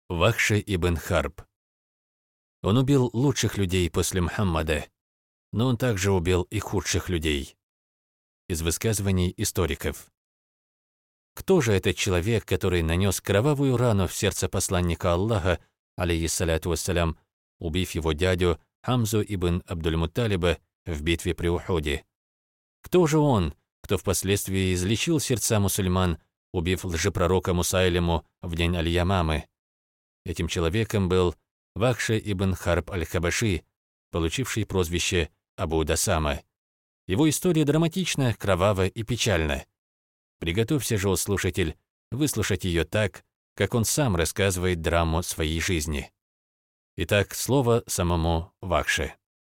Вахши ибн Харб. Он убил лучших людей после Мухаммада, но он также убил и худших людей. Из высказываний историков. Кто же этот человек, который нанес кровавую рану в сердце посланника Аллаха, алейхиссаляту вассалям, убив его дядю Хамзу ибн Абдуль-Мутталиба в битве при Ухуде? Кто же он, кто впоследствии излечил сердца мусульман, убив лжепророка Мусайлиму в день Аль-Ямамы? Этим человеком был Вахши ибн Харб аль-Хабаши, получивший прозвище Абу Дасама. Его история драматична, кровава и печальна. Приготовься же, о слушатель, выслушать ее так, как он сам рассказывает драму своей жизни. Итак, слово самому Вахше.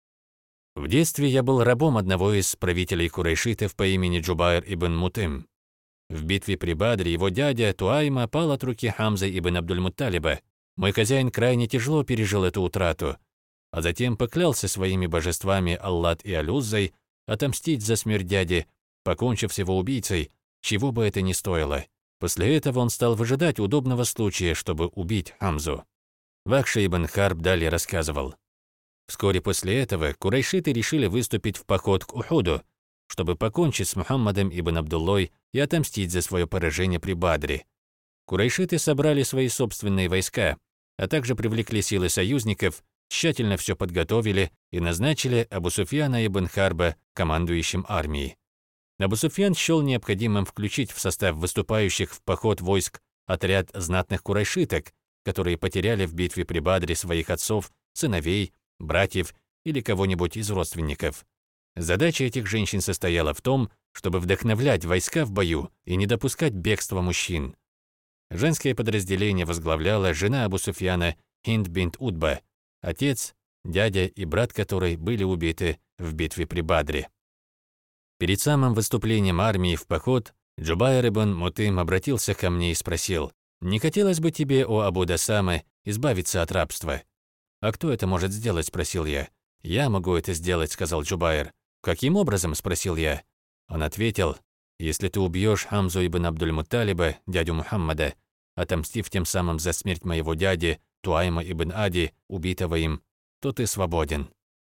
В детстве я был рабом одного из правителей курайшитов по имени Джубайр ибн Мутим. В битве при Бадре его дядя Туайма пал от руки Хамзы ибн Абдуль-Мутталиба. Мой хозяин крайне тяжело пережил эту утрату, а затем поклялся своими божествами Аллат и Алюззой отомстить за смерть дяди, покончив с его убийцей, чего бы это ни стоило. После этого он стал выжидать удобного случая, чтобы убить Хамзу. Вахши ибн Харб далее рассказывал. Вскоре после этого курайшиты решили выступить в поход к Ухуду, чтобы покончить с Мухаммадом ибн Абдуллой и отомстить за свое поражение при Бадре. Курайшиты собрали свои собственные войска, а также привлекли силы союзников, тщательно все подготовили и назначили Абу Суфьяна ибн Харба командующим армией. Абу Суфьян счел необходимым включить в состав выступающих в поход войск отряд знатных курайшиток, которые потеряли в битве при Бадре своих отцов, сыновей, братьев или кого-нибудь из родственников. Задача этих женщин состояла в том, чтобы вдохновлять войска в бою и не допускать бегства мужчин. Женское подразделение возглавляла жена Абу Суфьяна Хинд бинт Утба, отец, дядя и брат которой были убиты в битве при Бадре. Перед самым выступлением армии в поход Джубайр ибн Мутим обратился ко мне и спросил: «Не хотелось бы тебе, о Абу Дасама, избавиться от рабства?» «А кто это может сделать?» – спросил я. «Я могу это сделать», – сказал Джубайр. «Каким образом?» – спросил я. Он ответил: «Если ты убьешь Хамзу ибн Абдуль-Мутталиба, дядю Мухаммада, отомстив тем самым за смерть моего дяди, Туайма ибн Ади, убитого им, то ты свободен».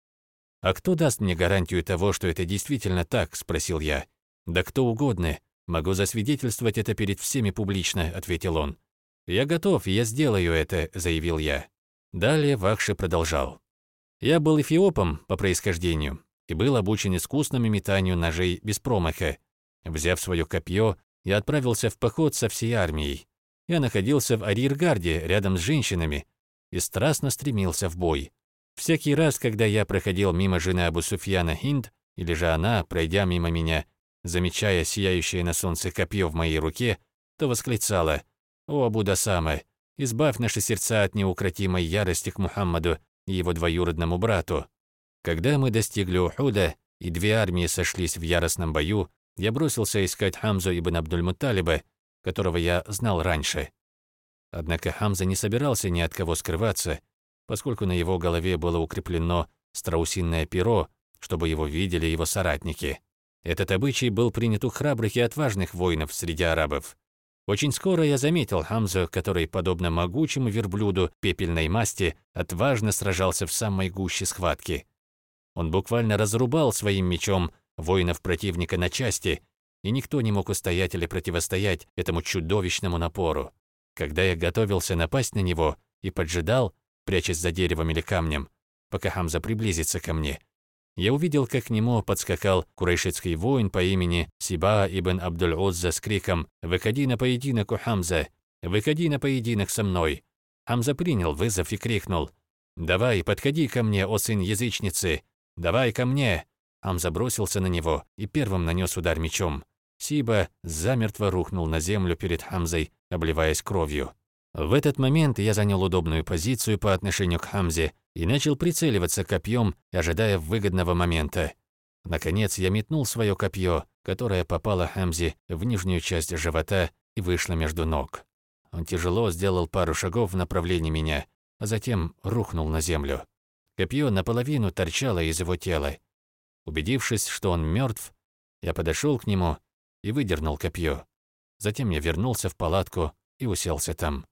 «А кто даст мне гарантию того, что это действительно так?» – спросил я. «Да кто угодно. Могу засвидетельствовать это перед всеми публично», – ответил он. «Я готов, я сделаю это», – заявил я. Далее Вахши продолжал. «Я был эфиопом по происхождению и был обучен искусному метанию ножей без промаха. Взяв свое копье, я отправился в поход со всей армией. Я находился в арьергарде рядом с женщинами и страстно стремился в бой. Всякий раз, когда я проходил мимо жены Абу Суфьяна Хинд, или же она, пройдя мимо меня, замечая сияющее на солнце копье в моей руке, то восклицала: «О Абу Дасама, избавь наши сердца от неукротимой ярости к Мухаммаду и его двоюродному брату». Когда мы достигли Ухуда и две армии сошлись в яростном бою, я бросился искать Хамзу ибн Абдуль-Мутталиба, которого я знал раньше. Однако Хамза не собирался ни от кого скрываться, поскольку на его голове было укреплено страусиное перо, чтобы его видели его соратники. Этот обычай был принят у храбрых и отважных воинов среди арабов. Очень скоро я заметил Хамзу, который, подобно могучему верблюду пепельной масти, отважно сражался в самой гуще схватки. Он буквально разрубал своим мечом воинов противника на части, и никто не мог устоять или противостоять этому чудовищному напору. Когда я готовился напасть на него и поджидал, прячась за деревом или камнем, пока Хамза приблизится ко мне, я увидел, как к нему подскакал курайшитский воин по имени Сиба ибн Абдуль-Узза с криком: «Выходи на поединок, у Хамза! Выходи на поединок со мной!» Хамза принял вызов и крикнул: «Давай, подходи ко мне, о сын язычницы! Давай ко мне!» Хамза бросился на него и первым нанес удар мечом. Сиба замертво рухнул на землю перед Хамзой, обливаясь кровью. В этот момент я занял удобную позицию по отношению к Хамзе и начал прицеливаться копьем, ожидая выгодного момента. Наконец я метнул свое копье, которое попало Хамзе в нижнюю часть живота и вышло между ног. Он тяжело сделал пару шагов в направлении меня, а затем рухнул на землю. Копье наполовину торчало из его тела. Убедившись, что он мертв, я подошел к нему и выдернул копье. Затем я вернулся в палатку и уселся там.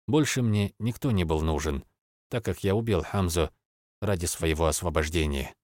Больше мне никто не был нужен, так как я убил Хамзу ради своего освобождения.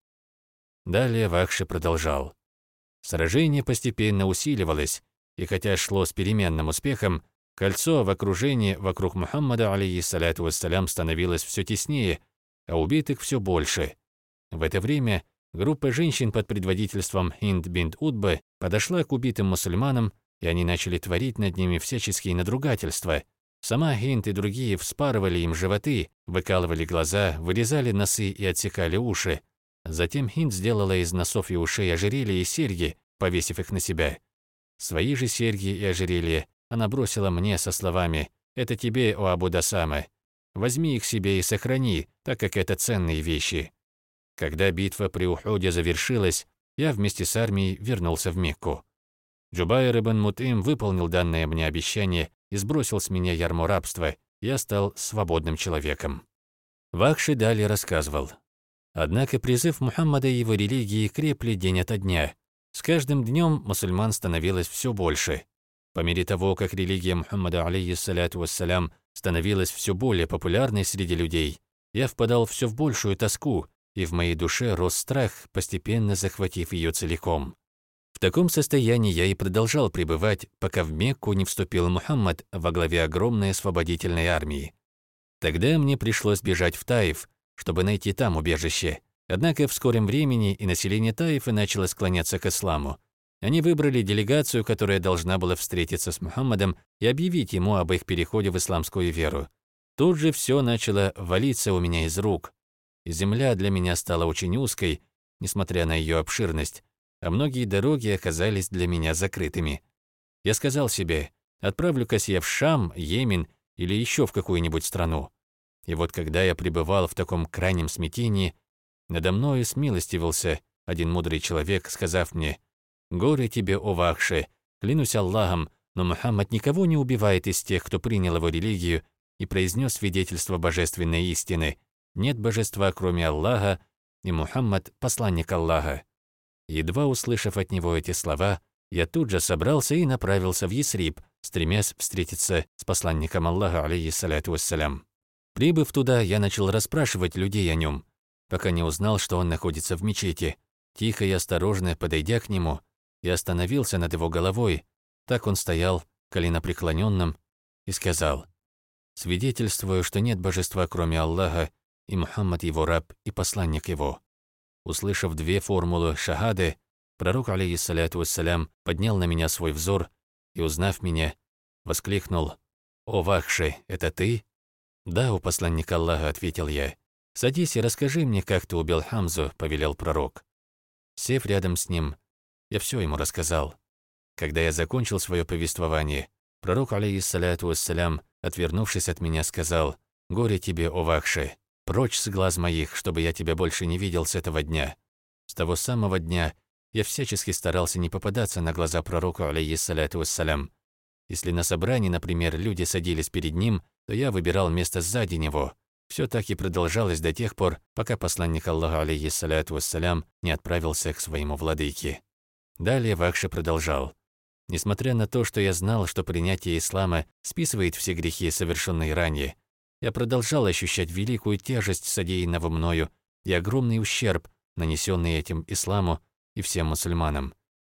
Далее Вахши продолжал. Сражение постепенно усиливалось, и хотя шло с переменным успехом, кольцо в окружении вокруг Мухаммада, алейхиссаляту вассалям, становилось все теснее, а убитых все больше. В это время группа женщин под предводительством Хинд бинт Утбы подошла к убитым мусульманам, и они начали творить над ними всяческие надругательства. Сама Хинд и другие вспарывали им животы, выкалывали глаза, вырезали носы и отсекали уши. Затем Хинд сделала из носов и ушей ожерелья и серьги, повесив их на себя. Свои же серьги и ожерелья она бросила мне со словами: «Это тебе, о Абу Дасама. Возьми их себе и сохрани, так как это ценные вещи». Когда битва при Ухуде завершилась, я вместе с армией вернулся в Мекку. Джубайр ибн Мут'им выполнил данное мне обещание и сбросил с меня ярмо рабства. Я стал свободным человеком. Вахши далее рассказывал. Однако призыв Мухаммада и его религии крепли день ото дня. С каждым днем мусульман становилось все больше. По мере того, как религия Мухаммада, алейхиссаляту вассалям, становилась все более популярной среди людей, я впадал все в большую тоску, и в моей душе рос страх, постепенно захватив ее целиком. В таком состоянии я и продолжал пребывать, пока в Мекку не вступил Мухаммад во главе огромной освободительной армии. Тогда мне пришлось бежать в Таиф, чтобы найти там убежище. Однако в скором времени и население Таифа начало склоняться к исламу. Они выбрали делегацию, которая должна была встретиться с Мухаммадом и объявить ему об их переходе в исламскую веру. Тут же все начало валиться у меня из рук. И земля для меня стала очень узкой, несмотря на ее обширность, а многие дороги оказались для меня закрытыми. Я сказал себе: отправлю-кась я в Шам, Йемен или еще в какую-нибудь страну. И вот когда я пребывал в таком крайнем смятении, надо мною смилостивился один мудрый человек, сказав мне: «Горе тебе, о Вахши, клянусь Аллахом, но Мухаммад никого не убивает из тех, кто принял его религию и произнес свидетельство божественной истины. Нет божества, кроме Аллаха, и Мухаммад – посланник Аллаха». Едва услышав от него эти слова, я тут же собрался и направился в Ясриб, стремясь встретиться с посланником Аллаха, алейхиссаляту вассалям. Прибыв туда, я начал расспрашивать людей о нем, пока не узнал, что он находится в мечети. Тихо и осторожно подойдя к нему, я остановился над его головой. Так он стоял, коленопреклоненным, и сказал: «Свидетельствую, что нет божества, кроме Аллаха, и Мухаммад его раб и посланник его». Услышав две формулы шахады, пророк, алейхиссаляту вассалям, поднял на меня свой взор и, узнав меня, воскликнул: «О Вахши, это ты?» «Да, у посланника Аллаха», — ответил я. «Садись и расскажи мне, как ты убил Хамзу», — повелел пророк. Сев рядом с ним, я все ему рассказал. Когда я закончил свое повествование, пророк, алейхиссаляту вассалям, отвернувшись от меня, сказал: «Горе тебе, о Вахши, прочь с глаз моих, чтобы я тебя больше не видел с этого дня». С того самого дня я всячески старался не попадаться на глаза пророку, алейхиссаляту вассалям. Если на собрании, например, люди садились перед ним, то я выбирал место сзади него. Все так и продолжалось до тех пор, пока посланник Аллаха, алейхиссаляту вассалям, не отправился к своему владыке. Далее Вахши продолжал: «Несмотря на то, что я знал, что принятие ислама списывает все грехи, совершенные ранее, я продолжал ощущать великую тяжесть содеянного мною и огромный ущерб, нанесенный этим исламу и всем мусульманам.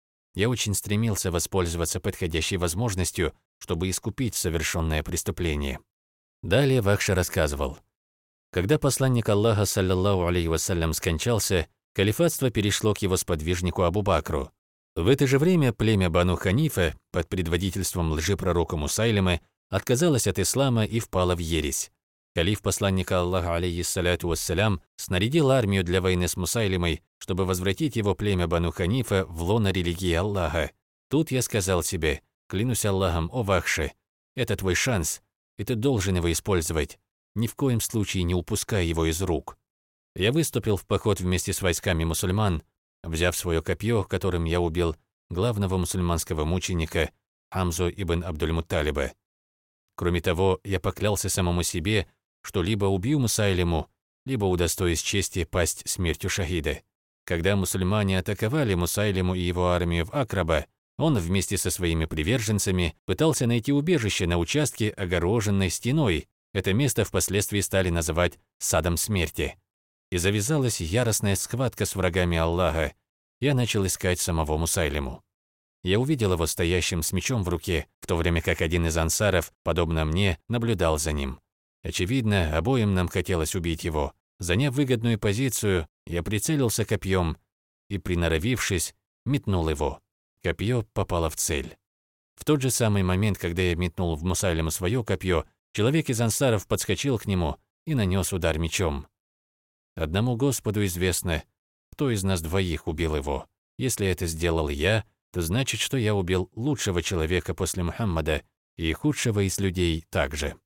Я очень стремился воспользоваться подходящей возможностью, чтобы искупить совершенное преступление». Далее Вахши рассказывал: когда посланник Аллаха, саллаллаху алейхи вассалям, скончался, калифатство перешло к его сподвижнику Абу Бакру. В это же время племя Бану Ханифа под предводительством лжепророка Мусайлимы отказалось от ислама и впало в ересь. Калиф посланника Аллаха, алейхиссаляту вассалям, снарядил армию для войны с Мусайлимой, чтобы возвратить его племя Бану Ханифа в лоно религии Аллаха. Тут я сказал себе: клянусь Аллахом, о Вахши, это твой шанс, и ты должен его использовать. Ни в коем случае не упускай его из рук. Я выступил в поход вместе с войсками мусульман, взяв свое копье, которым я убил главного мусульманского мученика Хамзу ибн Абдуль-Мутталиба. Кроме того, я поклялся самому себе, что либо убью Мусайлиму, либо удостоюсь чести пасть смертью шахида. Когда мусульмане атаковали Мусайлиму и его армию в Акраба, он вместе со своими приверженцами пытался найти убежище на участке, огороженной стеной, Это место впоследствии стали называть «садом смерти». И завязалась яростная схватка с врагами Аллаха. Я начал искать самого Мусайлиму. Я увидел его стоящим с мечом в руке, в то время как один из ансаров, подобно мне, наблюдал за ним. Очевидно, обоим нам хотелось убить его. Заняв выгодную позицию, я прицелился копьем и, приноровившись, метнул его. Копье попало в цель. В тот же самый момент, когда я метнул в Мусайлима свое копье, человек из ансаров подскочил к нему и нанес удар мечом. Одному Господу известно, кто из нас двоих убил его. Если это сделал я, то значит, что я убил лучшего человека после Мухаммада и худшего из людей также.